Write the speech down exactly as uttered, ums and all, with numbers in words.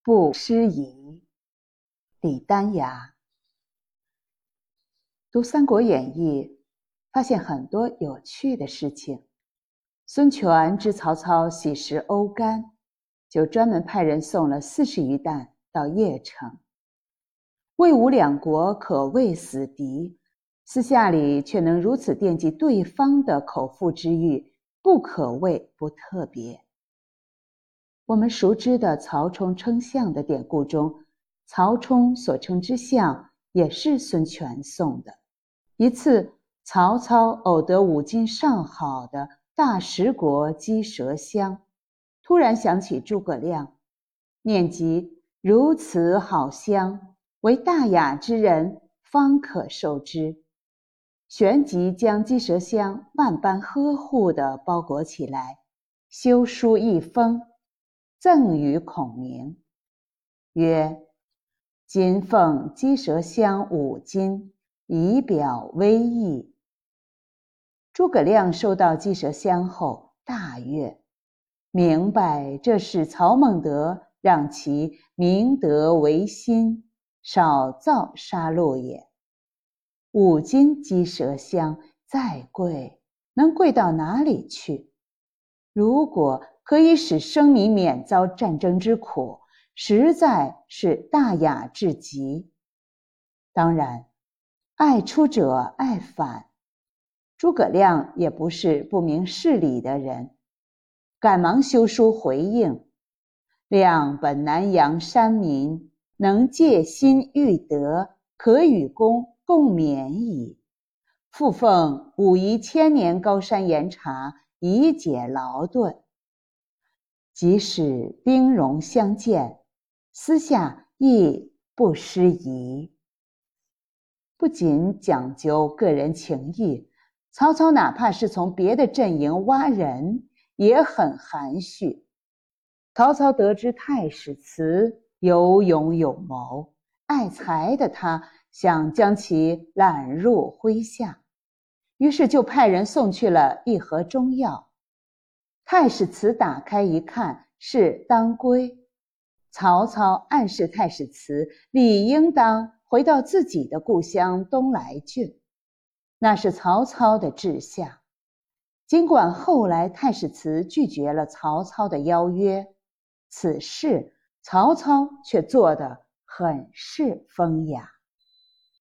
不失仪。李丹崖。读《三国演义》，发现很多有趣的事情。孙权知曹操喜食欧干，就专门派人送了四十余担到邺城。魏吴两国可谓死敌，私下里却能如此惦记对方的口腹之欲，不可谓不特别。我们熟知的曹冲称象的典故中，曹冲所称之象也是孙权送的。一次，曹操偶得五金上好的大食国鸡舌香，突然想起诸葛亮，念及如此好香，为大雅之人方可受之，旋即将鸡舌香万般呵护地包裹起来，修书一封，赠与孔明，曰：今奉鸡舌香五斤，以表威意。诸葛亮收到鸡舌香后大悦，明白这是曹孟德让其明德维新，少造杀戮也。五斤鸡舌香再贵，能贵到哪里去？如果可以使生民免遭战争之苦，实在是大雅至极。当然，爱出者爱返，诸葛亮也不是不明事理的人，赶忙修书回应：亮本南阳山民，能戒心育德，可与公共勉矣。复奉武夷千年高山岩茶，以解劳顿。即使兵戎相见，私下亦不失仪。不仅讲究个人情谊，曹操哪怕是从别的阵营挖人，也很含蓄。曹操得知太史慈有勇有谋，爱才的他想将其揽入麾下，于是就派人送去了一盒中药。太史慈打开一看，是当归。曹操暗示太史慈理应当回到自己的故乡东莱郡，那是曹操的志向。尽管后来太史慈拒绝了曹操的邀约，此事曹操却做得很是风雅。